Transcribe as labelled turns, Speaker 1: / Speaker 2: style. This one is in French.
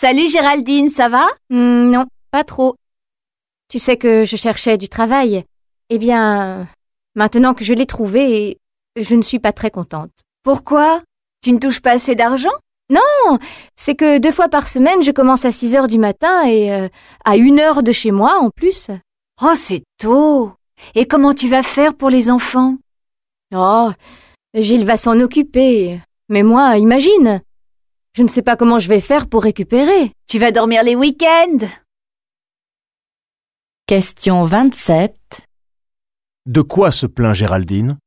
Speaker 1: Salut Géraldine, ça va?
Speaker 2: Non, pas trop. Tu sais que je cherchais du travail. Eh bien, maintenant que je l'ai trouvé, je ne suis pas très contente.
Speaker 1: Pourquoi? Tu ne touches pas assez d'argent?
Speaker 2: Non, c'est que 2 fois par semaine, je commence à 6 heures du matin et à 1 heure de chez moi en plus.
Speaker 1: Oh, c'est tôt. Et comment tu vas faire pour les enfants?
Speaker 2: Oh, Gilles va s'en occuper. Mais moi, imagine, je ne sais pas comment je vais faire pour récupérer.
Speaker 1: Tu vas dormir les week-ends.
Speaker 3: Question 27.
Speaker 4: De quoi se plaint Géraldine?